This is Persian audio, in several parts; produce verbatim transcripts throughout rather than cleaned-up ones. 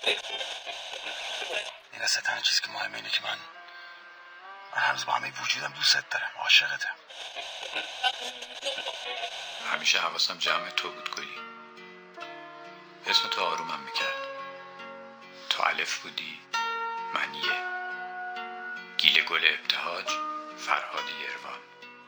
این اصلا تنها چیزی که مهمه اینه که من من هنوز با همه وجودم دوستت دارم، عاشقتم. همیشه حواسم جمع تو بود گلی. اسم تو آرومم میکرد. تو الف بودی، منیه، گیل گل ابتهاج، فرهاد یروان.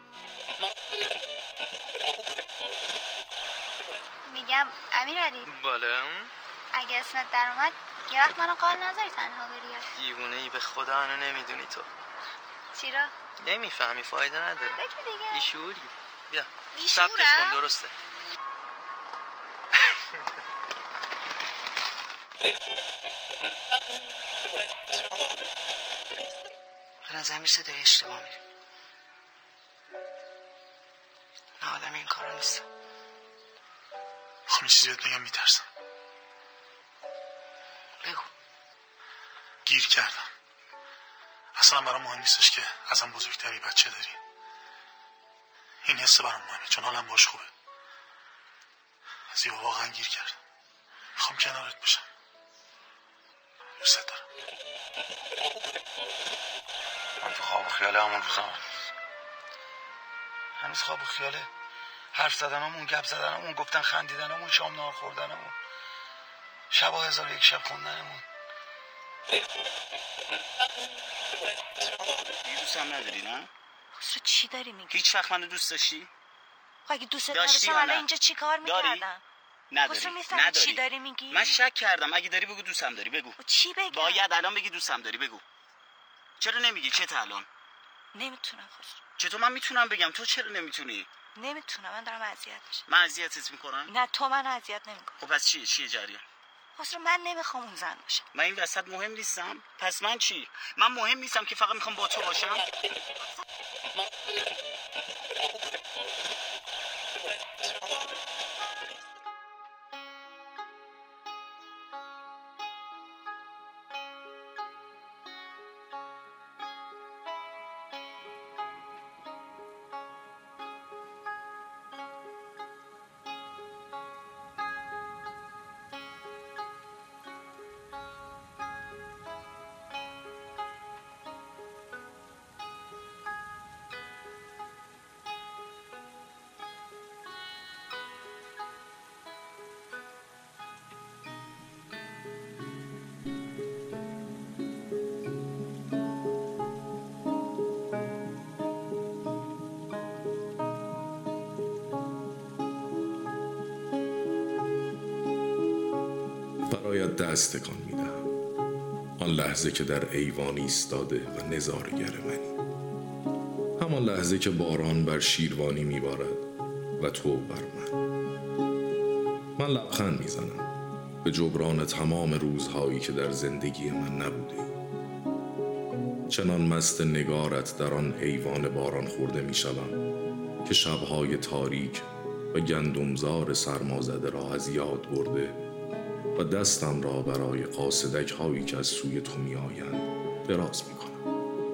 میگم امیرعلی بالا اگه اسمت در اومد یه وقت منو قال نذاری تنها بری. دیوونه ای به خدا منو نمیدونی تو. چرا؟ نمیفهمی، فایده نداره. بگو دیگه. بیشوری. بیا بیشورم؟ ثبتش کن درسته. به نظر میرسه داری اشتباه میری. من آدم این کارا نیستم. خب یه چیزی بهت بگم، میترسم. بگو. گیر کردم. اصلا برام مهم نیستش که ازم بزرگتری بچه داری. این حسه برام مهمه چون حالم باش خوبه. زیبا واقعا گیر کردم. میخوام کنارت باشم. دوست دارم. من تو خواب و خیاله همون روزا هنوز هنوز خواب و خیاله حرف زدنمون، گپ زدنمون، گفتن خندیدنمون، شام نهار خوردنمون، شبا هزار یک شب خوندنمون. دوستم نداری نه؟ خسرو چی داری میگی؟ هیچ وقت منو دوست داشتی؟ خب اگه دوست داشتی نداشتم یا الان نه؟ اینجا چی کار داری؟ میکردم؟ نداری. خسرو میفهمی نداری. چی داری میگی؟ من شک کردم. اگه داری بگو دوستم داری. بگو. چی بگم؟ باید الان بگی دوستم داری. بگو. چرا نمیگی؟ چه تا الان؟ نمیتونم خسرو. چطور من میتونم بگم؟ تو چرا نمیتونی؟ نمیتونم، من دارم اذیت میشم. من اذیتت میکنم؟ نه تو من اذیت نمیکنی. خب پس چیه؟ چیه جریان؟ خسرو من نمیخوام اون زن باشم. من این وسط مهم نیستم؟ پس من چی؟ من مهم نیستم که فقط میخوام با تو باشم؟ برایت دست تکان میدهم، آن لحظه که در ایوان ایستاده و نظاره‌گر منی، همان لحظه که باران بر شیروانی میبارد و تو بر من. من لبخند میزنم به جبران تمام روزهایی که در زندگی من نبوده. چنان مست نگارت در آن ایوان باران خورده میشوم که شبهای تاریک و گندمزار سرمازده را از یاد برده و دستم را برای قاصدک هایی که از سوی تو می آیند دراز می کنم.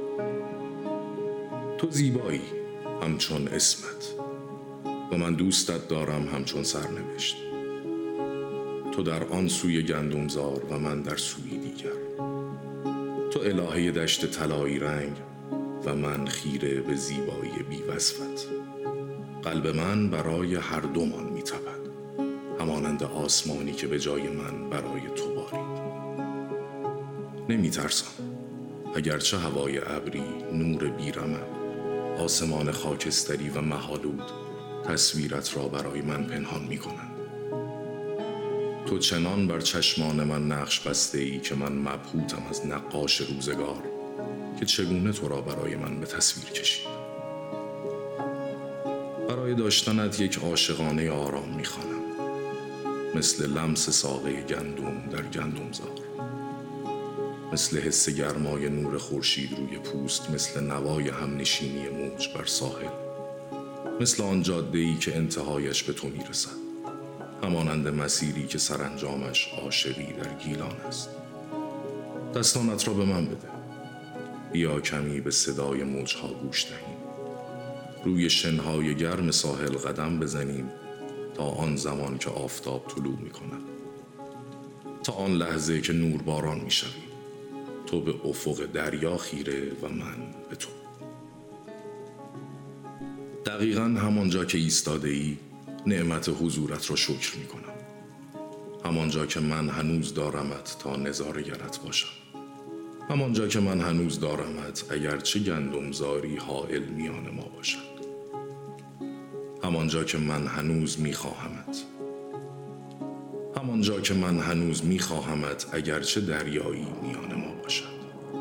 تو زیبایی همچون اسمت و من دوستت دارم همچون سرنوشت. تو در آن سوی گندمزار و من در سوی دیگر. تو الهه دشت طلایی رنگ و من خیره به زیبایی بی وصفت. قلب من برای هر دومان می تپد، همانند آسمانی که به جای من برای تو بارید. نمی ترسم اگرچه هوای ابری، نور بیرمق، آسمان خاکستری و مه‌آلود تصویرت را برای من پنهان می کنند. تو چنان بر چشمان من نقش بسته ای که من مبهوتم از نقاش روزگار که چگونه تو را برای من به تصویر کشید. برای داشتنت یک عاشقانه آرام می خوانم، مثل لمس ساقه گندم در گندمزار، مثل حس گرمای نور خورشید روی پوست، مثل نوای همنشینی موج بر ساحل، مثل آن جاده‌ای که انتهایش به تو میرسد، همانند مسیری که سرانجامش عاشقی در گیلان است. دستانت را به من بده، بیا کمی به صدای موجها گوش دهیم، روی شنهای گرم ساحل قدم بزنیم تا آن زمان که آفتاب طلوع می کند. تا آن لحظه که نور باران می شوی. تو به افق دریا خیره و من به تو. دقیقاً همانجا که ایستاده ای نعمت حضورت را شکر می کنم. همانجا که من هنوز دارمت تا نظاره‌گرت باشم. همانجا که من هنوز دارمت اگرچه گندمزاری حائل میان ما باشد. همانجا که من هنوز میخواهمت. همانجا که من هنوز میخواهمت اگرچه دریایی میان ما باشد.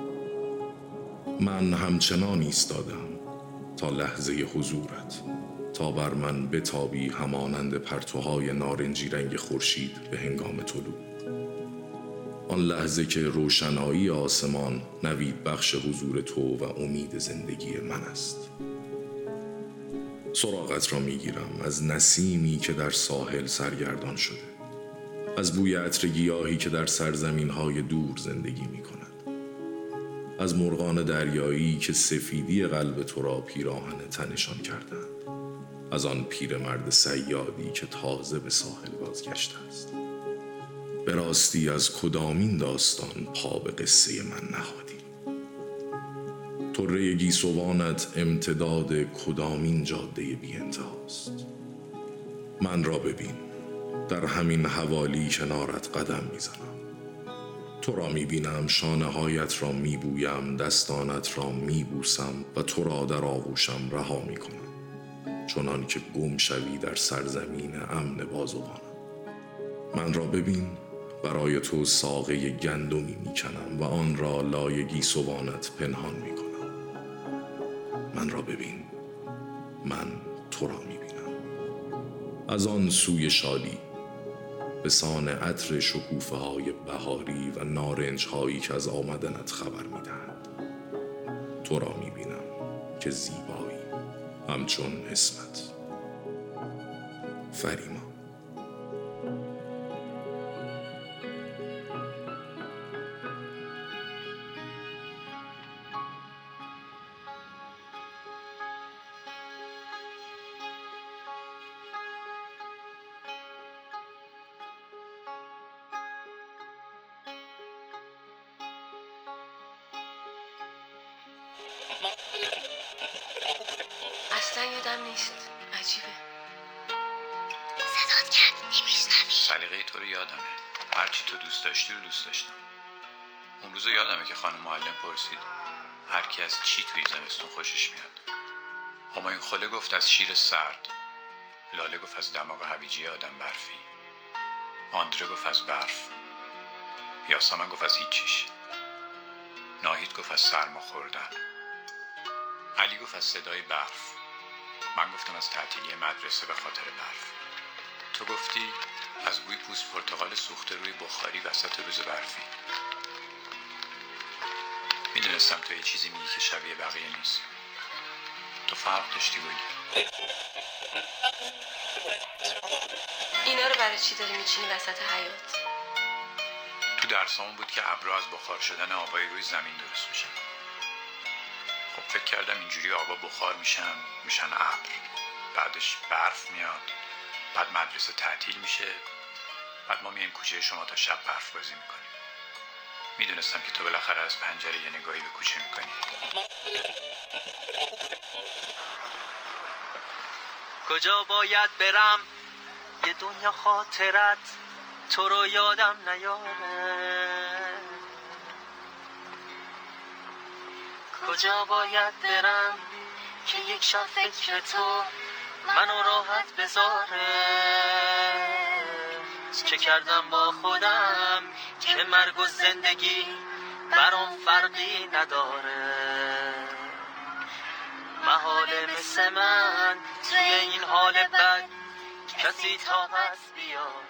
من همچنان ایستادم تا لحظه حضورت، تا بر من بتابی همانند پرتوهای نارنجی رنگ خورشید به هنگام طلوع. آن لحظه که روشنایی آسمان نوید بخش حضور تو و امید زندگی من است. سراغت را میگیرم از نسیمی که در ساحل سرگردان شده، از بوی عطر گیاهی که در سرزمین‌های دور زندگی می‌کند، از مرغان دریایی که سفیدی قلب تو را پیراهن تنشان کردند، از آن پیرمرد صیادی که تازه به ساحل بازگشته است. به راستی از کدامین داستان پا به قصه من نهادی؟ طره گیسوانت امتداد کدامین جاده بی انتهاست؟ من را ببین، در همین حوالی کنارت قدم میزنم. تو را میبینم، شانه هایت را میبویم، دستانت را میبوسم و تو را در آغوشم رها میکنم، چنان که گم شوی در سرزمین امن بازوانم. من را ببین، برای تو ساقه گندمی میکنم و آن را لای گیسوانت پنهان میکنم. من را ببین، من تو را میبینم. از آن سوی شادی، به سان عطر شکوفه های بهاری و نارنج هایی که از آمدنت خبر میدهد. تو را میبینم که زیبایی همچون اسمت. فریما. اصلا یادم نیست. عجیبه. صدات کرد نمیشنوی. سلیقه تو رو یادمه. هرچی تو دوست داشتی رو دوست داشتم. اون روز یادمه که خانم معلم پرسید هر کی از چی توی زمستون خوشش میاد. همایون خله گفت از شیر سرد، لاله گفت از دماغ هویجی آدم برفی، آندره گفت از برف، یاسمن گفت از هیچیش، ناهید گفت از سرما خوردن، علی گفت از صدای برف، من گفتم از تعطیلی مدرسه به خاطر برف، تو گفتی از بوی پوست پرتقال سوخته روی بخاری وسط روز برفی. میدونستم تو یه چیزی میگی که شبیه بقیه نیست. تو فرق داشتی بودی. اینا رو برای چی داری میچینی وسط حیاط؟ تو درسامون بود که ابرها از بخار شدن آبای روی زمین درست میشن. خب فکر کردم اینجوری آبا بخار میشن میشن ابر، بعدش برف میاد، بعد مدرسه تعطیل میشه، بعد ما میایم کوچه شما تا شب برف بازی میکنیم. میدونستم که تو بالاخره از پنجره یه نگاهی به کوچه میکنی. کجا باید برم یه دنیا خاطرت تو رو یادم نیاره، کجا باید برم که یک شب فکر تو منو راحت بذاره، چه کردم با خودم که مرگ و زندگی برام فرقی نداره، محاله مثل من توی این حال بد کسی طاقت بیاره.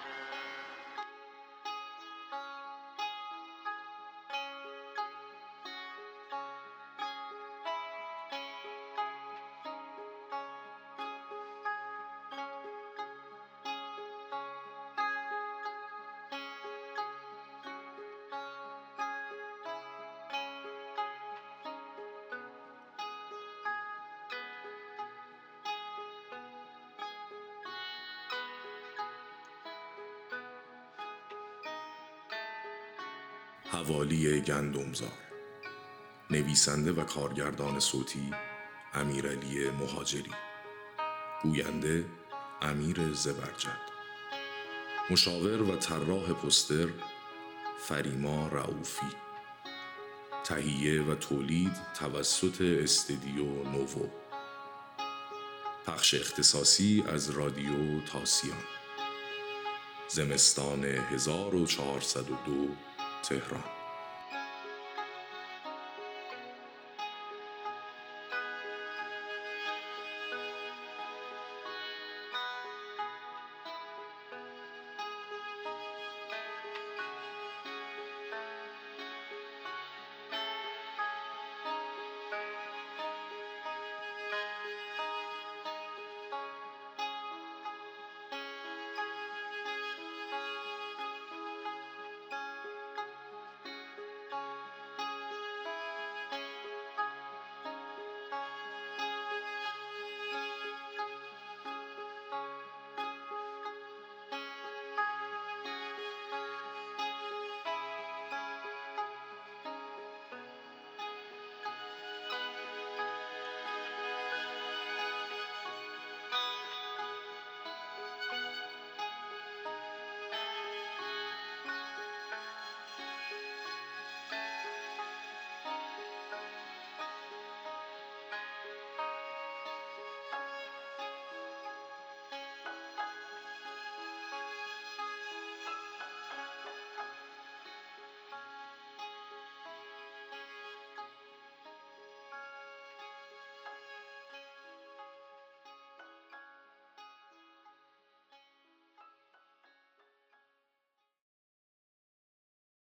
حوالی گندمزار. نویسنده و کارگردان صوتی امیرعلی مهاجری. گوینده امیر زبرجد. مشاور و طراح پوستر فریما رؤوفی. تهیه و تولید توسط استدیو نوو. پخش اختصاصی از رادیو تاسیان. زمستان هزار و چهارصد و دو تهران.